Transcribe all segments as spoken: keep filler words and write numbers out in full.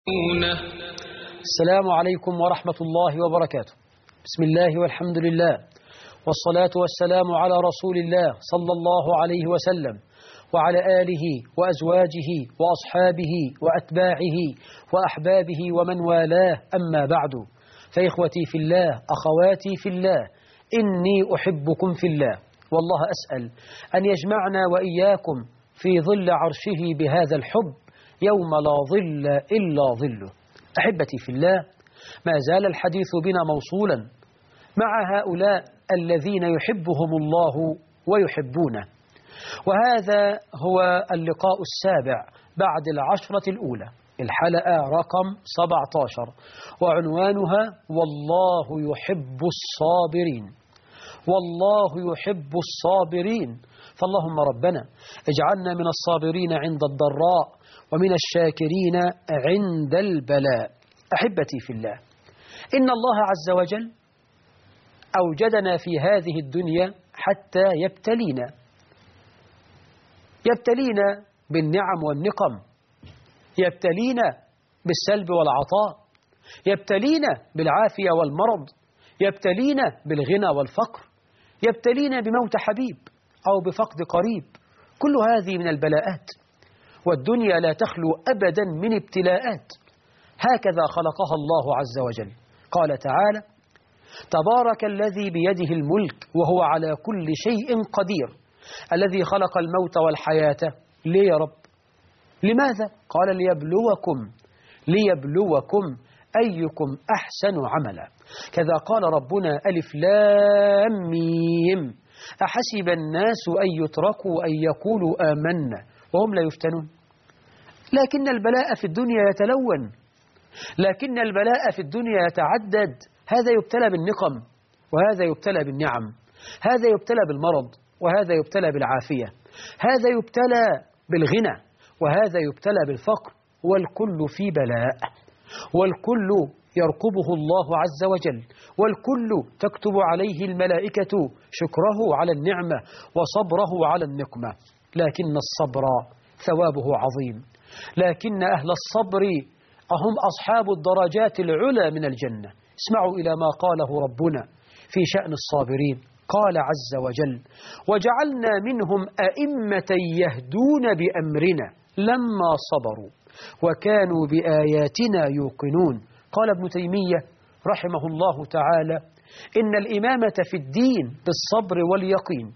السلام عليكم ورحمة الله وبركاته. بسم الله والحمد لله، والصلاة والسلام على رسول الله صلى الله عليه وسلم وعلى آله وأزواجه وأصحابه وأتباعه وأحبابه ومن والاه، أما بعد، فإخوتي في الله، أخواتي في الله، إني أحبكم في الله، والله أسأل أن يجمعنا وإياكم في ظل عرشه بهذا الحب يوم لا ظل إلا ظله. أحبتي في الله، ما زال الحديث بنا موصولا مع هؤلاء الذين يحبهم الله ويحبونه، وهذا هو اللقاء السابع بعد العشرة الأولى، الحلقة رقم سبعة عشر، وعنوانها والله يحب الصابرين. والله يحب الصابرين، فاللهم ربنا اجعلنا من الصابرين عند الضراء ومن الشاكرين عند البلاء. أحبتي في الله، إن الله عز وجل أوجدنا في هذه الدنيا حتى يبتلينا يبتلينا بالنعم والنقم، يبتلينا بالسلب والعطاء، يبتلينا بالعافية والمرض، يبتلينا بالغنى والفقر، يبتلينا بموت حبيب أو بفقد قريب. كل هذه من البلاءات، والدنيا لا تخلو أبدا من ابتلاءات، هكذا خلقها الله عز وجل. قال تعالى: تبارك الذي بيده الملك وهو على كل شيء قدير، الذي خلق الموت والحياة. ليه يا رب؟ لماذا؟ قال: ليبلوكم ليبلوكم أيكم أحسن عملا. كذا قال ربنا: ألف لام ميم، أحسب الناس أن يتركوا أن يقولوا آمنا وهم لا يفتنون. لكن البلاء في الدنيا يتلون، لكن البلاء في الدنيا يتعدد. هذا يبتلى بالنقم، وهذا يبتلى بالنعم، هذا يبتلى بالمرض، وهذا يبتلى بالعافية، هذا يبتلى بالغنى، وهذا يبتلى بالفقر، والكل في بلاء، والكل يرقبه الله عز وجل، والكل تكتب عليه الملائكة شكره على النعمة وصبره على النقمة. لكن الصبر ثوابه عظيم، لكن أهل الصبر هم أصحاب الدرجات العلى من الجنة. اسمعوا إلى ما قاله ربنا في شأن الصابرين. قال عز وجل: وجعلنا منهم أئمة يهدون بأمرنا لما صبروا وكانوا بآياتنا يوقنون. قال ابن تيمية رحمه الله تعالى: إن الإمامة في الدين بالصبر واليقين.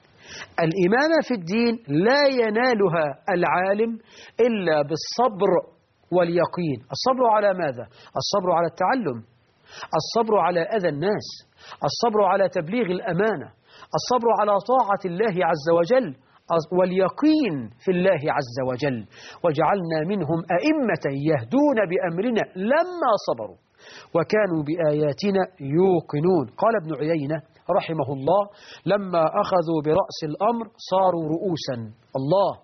الإمامة في الدين لا ينالها العالم إلا بالصبر واليقين. الصبر على ماذا؟ الصبر على التعلم، الصبر على أذى الناس، الصبر على تبليغ الأمانة، الصبر على طاعة الله عز وجل، واليقين في الله عز وجل. وجعلنا منهم أئمة يهدون بأمرنا لما صبروا وكانوا بآياتنا يوقنون. قال ابن عيينة رحمه الله: لما أخذوا برأس الأمر صاروا رؤوسا. الله،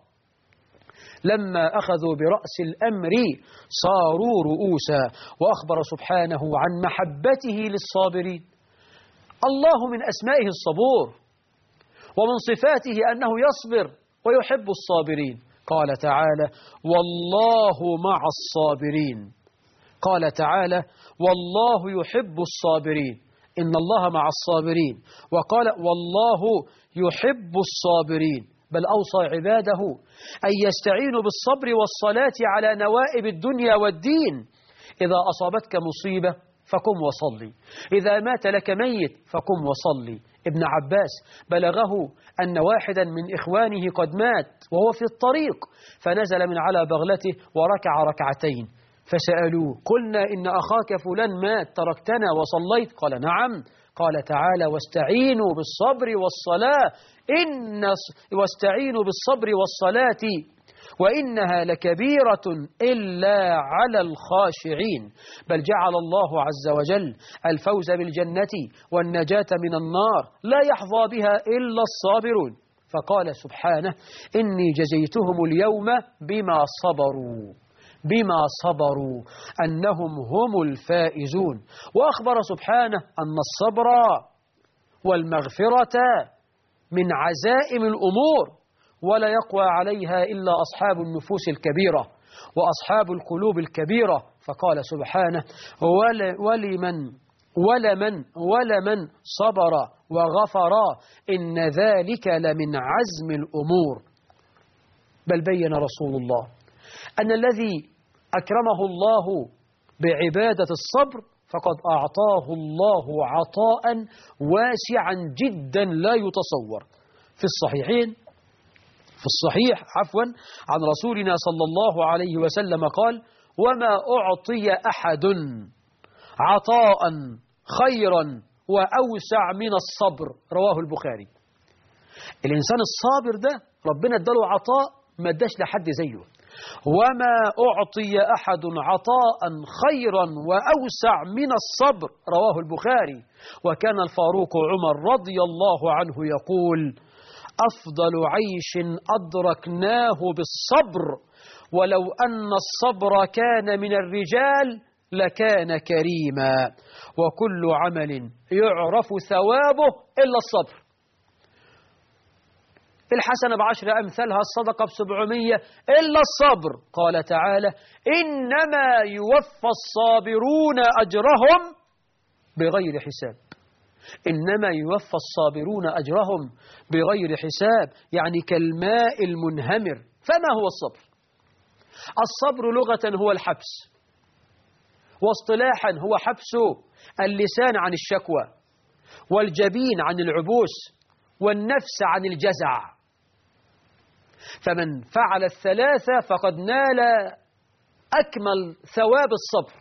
لما أخذوا برأس الأمر صاروا رؤوسا. وأخبر سبحانه عن محبته للصابرين. الله من أسمائه الصبور، ومن صفاته أنه يصبر ويحب الصابرين. قال تعالى: والله مع الصابرين. قال تعالى: والله يحب الصابرين. إن الله مع الصابرين. وقال: والله يحب الصابرين. بل أوصى عباده أن يستعينوا بالصبر والصلاة على نوائب الدنيا والدين. إذا أصابتك مصيبة فقم وصلي، إذا مات لك ميت فقم وصلي. ابن عباس بلغه أن واحدا من إخوانه قد مات وهو في الطريق، فنزل من على بغلته وركع ركعتين، فسألوه: قلنا إن أخاك فلان مات تركتنا وصليت؟ قال: نعم. قال تعالى: واستعينوا بالصبر والصلاة إن واستعينوا بالصبر والصلاة وإنها لكبيرة إلا على الخاشعين. بل جعل الله عز وجل الفوز بالجنة والنجاة من النار لا يحظى بها إلا الصابرون. فقال سبحانه: إني جزيتهم اليوم بما صبروا بما صبروا أنهم هم الفائزون. وأخبر سبحانه أن الصبر والمغفرة من عزائم الأمور، ولا يقوى عليها إلا أصحاب النفوس الكبيرة. وأصحاب القلوب الكبيرة، فقال سبحانه ولمن ولمن ولمن صبر وغفر إن ذلك لمن عزم الأمور. بل بين رسول الله أن الذي أكرمه الله بعبادة الصبر فقد أعطاه الله عطاء واسعا جدا لا يتصور. في الصحيحين في الصحيح عفوا عن رسولنا صلى الله عليه وسلم قال وما أعطي أحد عطاء خيرا وأوسع من الصبر، رواه البخاري. الإنسان الصابر ده ربنا اداله عطاء ما اداش لحد زيه. وما أعطي أحد عطاء خيرا وأوسع من الصبر، رواه البخاري. وكان الفاروق عمر رضي الله عنه يقول أفضل عيش أدركناه بالصبر، ولو أن الصبر كان من الرجال لكان كريما، وكل عمل يعرف ثوابه إلا الصبر. الحسنة بعشر أمثالها، الصدقة بسبعمية إلا الصبر. قال تعالى إنما يوفى الصابرون أجرهم بغير حساب. إنما يوفى الصابرون أجرهم بغير حساب، يعني كالماء المنهمر. فما هو الصبر؟ الصبر لغة هو الحبس، واصطلاحا هو حبس اللسان عن الشكوى، والجبين عن العبوس، والنفس عن الجزع. فمن فعل الثلاثة فقد نال أكمل ثواب الصبر.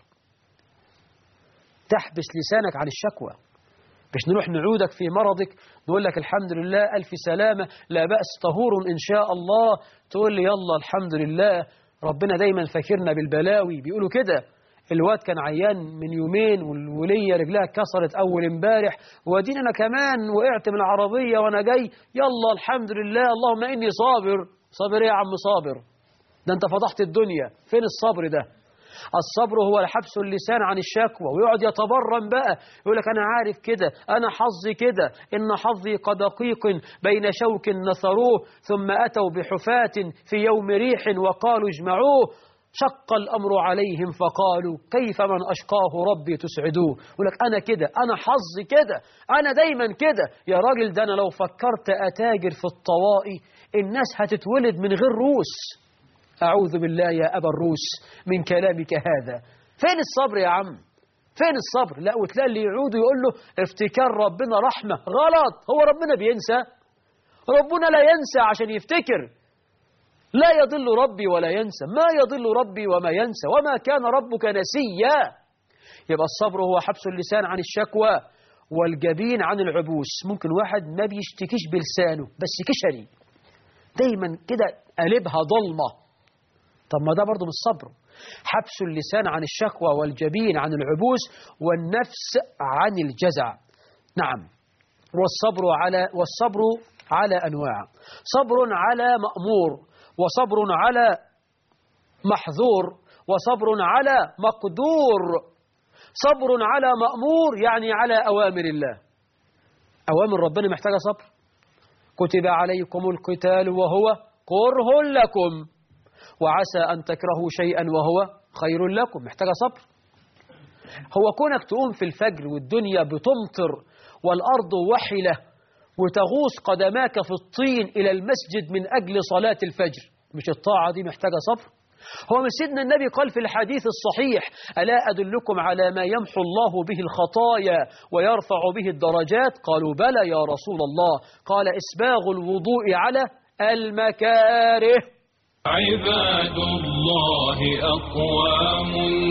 تحبس لسانك عن الشكوى، مش نروح نعودك في مرضك نقول لك الحمد لله ألف سلامة لا بأس طهور إن شاء الله، تقول لي يلا الحمد لله ربنا دايما فاكرنا بالبلاوي. بيقولوا كده، الواد كان عيان من يومين والولية رجلها كسرت أول امبارح، ودين أنا كمان وقعت من العربية وأنا جاي، يلا الحمد لله اللهم إني صابر. صابر إيه يا عم صابر؟ ده أنت فضحت الدنيا. فين الصبر ده؟ الصبر هو حبس اللسان عن الشكوى، ويقعد يتبرم بقى يقول لك أنا عارف كده، أنا حظي كده، إن حظي كدقيق بين شوك نثروه ثم أتوا بحفاة في يوم ريح وقالوا اجمعوه، شق الأمر عليهم فقالوا كيف من أشقاه ربي تسعدوه. يقول لك أنا كده، أنا حظي كده، أنا دايما كده. يا راجل ده أنا لو فكرت أتاجر في الطوائي الناس هتتولد من غير روس. أعوذ بالله يا أبا الروس من كلامك هذا. فين الصبر يا عم؟ فين الصبر؟ لا، وتلاقي اللي يعود يقول له افتكار ربنا رحمة. غلط، هو ربنا بينسى؟ ربنا لا ينسى عشان يفتكر. لا يضل ربي ولا ينسى، ما يضل ربي وما ينسى، وما كان ربك نسيا. يبقى الصبر هو حبس اللسان عن الشكوى والجبين عن العبوس. ممكن واحد ما بيشتكيش بلسانه بس كشري دايما كده قلبها ضلمة، طب ما ده برضه من الصبر. حبس اللسان عن الشكوى والجبين عن العبوس والنفس عن الجزع. نعم. والصبر على والصبر على أنواع: صبر على مأمور، وصبر على محظور، وصبر على مقدور. صبر على مأمور يعني على أوامر الله. أوامر ربنا محتاجة صبر. كتب عليكم القتال وهو كره لكم، وعسى أن تكرهوا شيئا وهو خير لكم، محتاجة صبر. هو كونك تقوم في الفجر والدنيا بتمطر والأرض وحلة وتغوص قدماك في الطين إلى المسجد من أجل صلاة الفجر، مش الطاعة دي محتاجة صبر؟ هو من سيدنا النبي قال في الحديث الصحيح ألا أدلكم على ما يمحو الله به الخطايا ويرفع به الدرجات؟ قالوا بلى يا رسول الله. قال إسباغ الوضوء على المكاره. عباد الله أقوام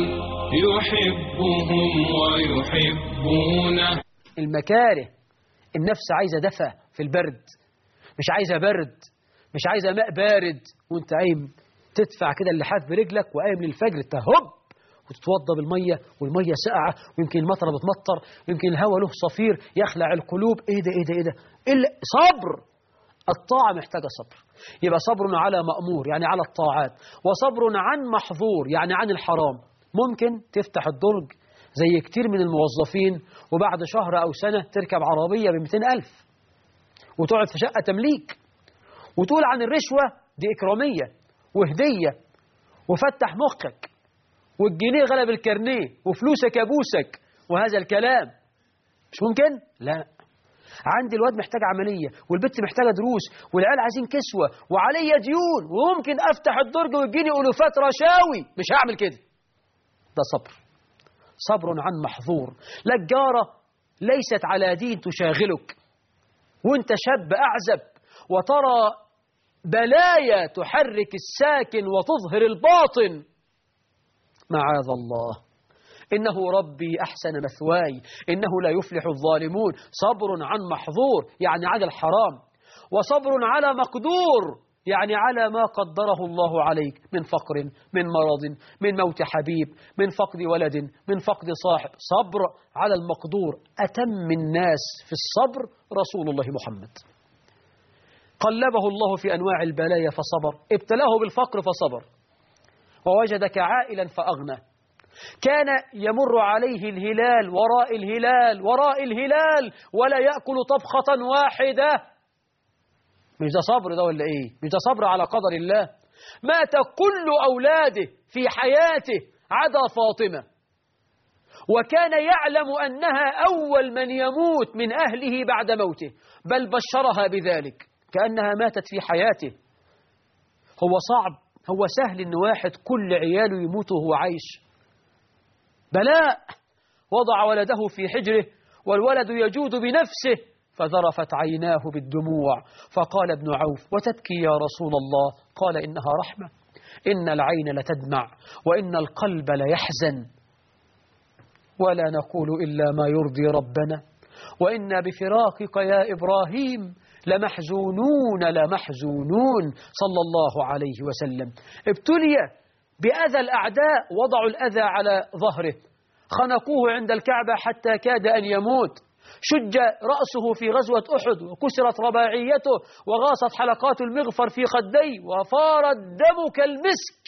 يحبهم ويحبونه. المكاره، النفس عايزة دفى في البرد، مش عايزة برد، مش عايزة ماء بارد وانت قايم تدفع كده اللحاف برجلك وقايم للفجر تهب وتتوضى بالمية والمية ساقعة ويمكن المطرة بتمطر ويمكن الهواء له صفير يخلع القلوب. ايه ده ايه ده ايه ده إلا صبر. الطاعة محتاجة صبر. يبقى صبر على مأمور يعني على الطاعات، وصبر عن محظور يعني عن الحرام. ممكن تفتح الدرج زي كتير من الموظفين وبعد شهر أو سنة تركب عربية بمئتين ألف وتقعد في شقة تمليك وتقول عن الرشوة دي إكرامية وهدية وفتح مخك، والجنيه غلب الكارنيه، وفلوسك أبوسك، وهذا الكلام مش ممكن؟ لا. عندي الواد محتاج عملية، والبنت محتاجة دروس، والعيال عايزين كسوة، وعليا ديون، وممكن أفتح الدرج ويجيني ألوفات رشاوي، مش هعمل كده. ده صبر، صبر عن محظور. لا الجارة ليست على دين تشاغلك وانت شاب أعزب وترى بلايا تحرك الساكن وتظهر الباطن. معاذ الله، إنه ربي أحسن مثواي إنه لا يفلح الظالمون. صبر عن محظور يعني على الحرام، وصبر على مقدور يعني على ما قدره الله عليك من فقر، من مرض، من موت حبيب، من فقد ولد، من فقد صاحب. صبر على المقدور. أتم الناس في الصبر رسول الله محمد. قلبه الله في أنواع البلايا فصبر، ابتلاه بالفقر فصبر، ووجدك عائلا فأغنى. كان يمر عليه الهلال وراء الهلال وراء الهلال ولا يأكل طبخة واحدة. مش ده صبر ده ولا إيه؟ مش ده صبر على قدر الله؟ مات كل أولاده في حياته عدا فاطمة، وكان يعلم أنها أول من يموت من أهله بعد موته، بل بشرها بذلك كأنها ماتت في حياته. هو صعب؟ هو سهل إن واحد كل عياله يموت وهو عايش؟ بلاء. وضع ولده في حجره والولد يجود بنفسه، فذرفت عيناه بالدموع، فقال ابن عوف: وتبكي يا رسول الله؟ قال: إنها رحمة، إن العين لتدمع وإن القلب ليحزن، ولا نقول إلا ما يرضي ربنا، وإنا بفراقك يا إبراهيم لمحزونون لمحزونون. صلى الله عليه وسلم. ابتلي بأذى الأعداء، وضعوا الأذى على ظهره، خنقوه عند الكعبة حتى كاد أن يموت، شج رأسه في غزوة أحد وكسرت رباعيته وغاصت حلقات المغفر في خديه وفار الدم كالمسك،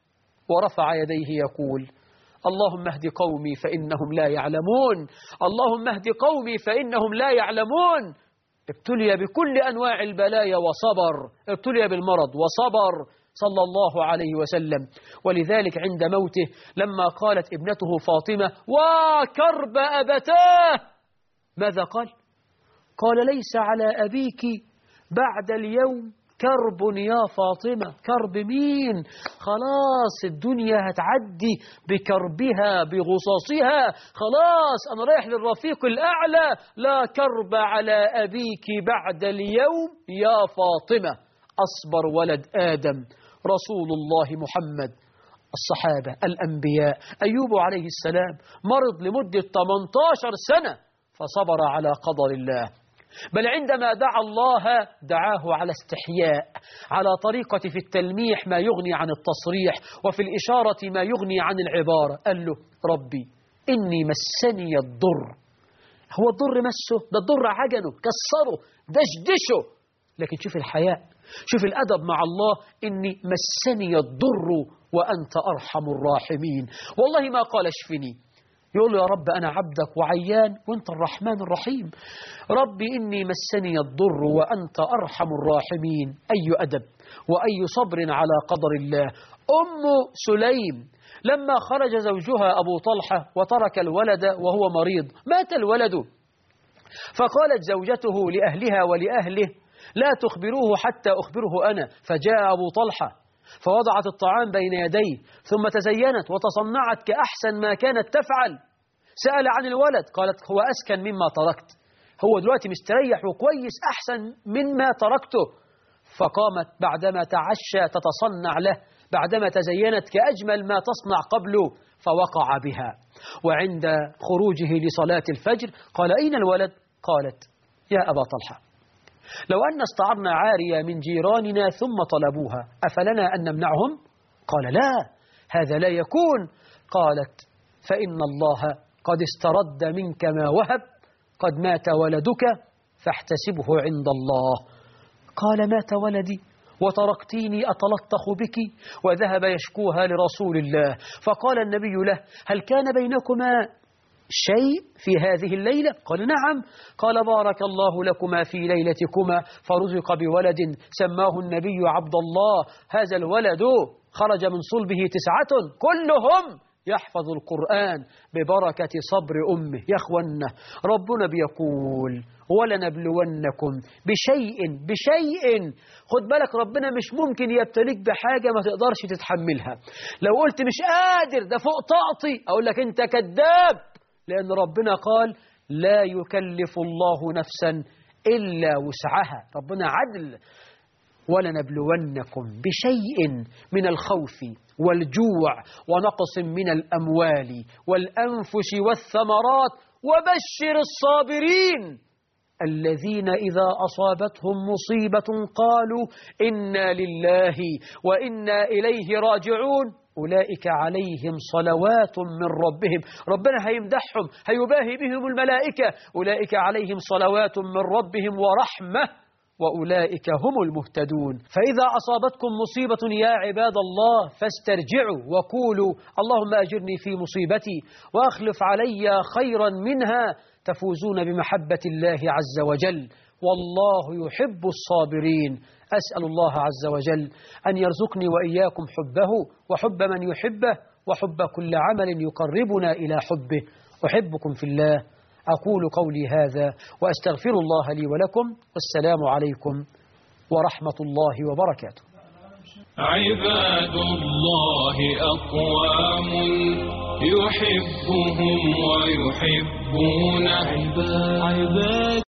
ورفع يديه يقول: اللهم اهد قومي فإنهم لا يعلمون، اللهم اهد قومي فإنهم لا يعلمون. ابتلي بكل أنواع البلايا وصبر، ابتلي بالمرض وصبر صلى الله عليه وسلم. ولذلك عند موته لما قالت ابنته فاطمة: وكرب أبتاه، ماذا قال؟ قال: ليس على أبيك بعد اليوم كرب يا فاطمة. كرب مين؟ خلاص الدنيا هتعدي بكربها بغصصها، خلاص أنا رايح للرفيق الأعلى. لا كرب على أبيك بعد اليوم يا فاطمة. أصبر ولد آدم رسول الله محمد. الصحابة الأنبياء، أيوب عليه السلام مرض لمدة ثمانية عشر سنة فصبر على قدر الله، بل عندما دعا الله دعاه على استحياء، على طريقة في التلميح ما يغني عن التصريح، وفي الإشارة ما يغني عن العبارة. قال له: ربي إني مسني الضر. هو الضر مسه؟ ده الضر عجنه كسره دشدشه. لكن شوف الحياء، شوف الأدب مع الله: إني مسني الضر وأنت أرحم الراحمين. والله ما قال اشفني، يقول له: يا رب أنا عبدك وعيان وأنت الرحمن الرحيم. ربي إني مسني الضر وأنت أرحم الراحمين. أي أدب وأي صبر على قدر الله. أم سليم لما خرج زوجها أبو طلحة وترك الولد وهو مريض، مات الولد، فقالت زوجته لأهلها ولأهله: لا تخبروه حتى أخبره أنا. فجاء أبو طلحة فوضعت الطعام بين يديه، ثم تزينت وتصنعت كأحسن ما كانت تفعل. سأل عن الولد، قالت: هو أسكن مما تركت، هو دلوقتي مستريح وكويس أحسن مما تركته. فقامت بعدما تعشى تتصنع له، بعدما تزينت كأجمل ما تصنع قبله، فوقع بها. وعند خروجه لصلاة الفجر قال: أين الولد؟ قالت: يا أبا طلحة، لو أن استعرنا عارية من جيراننا ثم طلبوها أفلنا أن نمنعهم؟ قال: لا، هذا لا يكون. قالت: فإن الله قد استرد منك ما وهب، قد مات ولدك فاحتسبه عند الله. قال: مات ولدي وتركتيني أتلطخ بك؟ وذهب يشكوها لرسول الله، فقال النبي له: هل كان بينكما شيء في هذه الليلة؟ قال: نعم. قال: بارك الله لكما في ليلتكما، فرزق بولد سماه النبي عبد الله. هذا الولد خرج من صلبه تسعة كلهم يحفظ القرآن ببركة صبر أمه. يا أخوانا ربنا بيقول ولنبلونكم بشيء بشيء. خد بالك ربنا مش ممكن يبتليك بحاجة ما تقدرش تتحملها. لو قلت مش قادر ده فوق طاقتي أقول لك أنت كذاب، لأن ربنا قال لا يكلف الله نفسا إلا وسعها. ربنا عدل. ولنبلونكم بشيء من الخوف والجوع ونقص من الأموال والأنفس والثمرات وبشر الصابرين الذين إذا أصابتهم مصيبة قالوا إنا لله وإنا إليه راجعون أولئك عليهم صلوات من ربهم. ربنا هيمدحهم هيباهي بهم الملائكة. أولئك عليهم صلوات من ربهم ورحمة وأولئك هم المهتدون. فإذا أصابتكم مصيبة يا عباد الله فاسترجعوا وقولوا اللهم أجرني في مصيبتي وأخلف علي خيرا منها تفوزون بمحبة الله عز وجل، والله يحب الصابرين. أسأل الله عز وجل أن يرزقني وإياكم حبه وحب من يحبه وحب كل عمل يقربنا إلى حبه. أحبكم في الله. أقول قولي هذا وأستغفر الله لي ولكم، والسلام عليكم ورحمة الله وبركاته. عباد الله أقوام يحبهم ويحبونه. عباد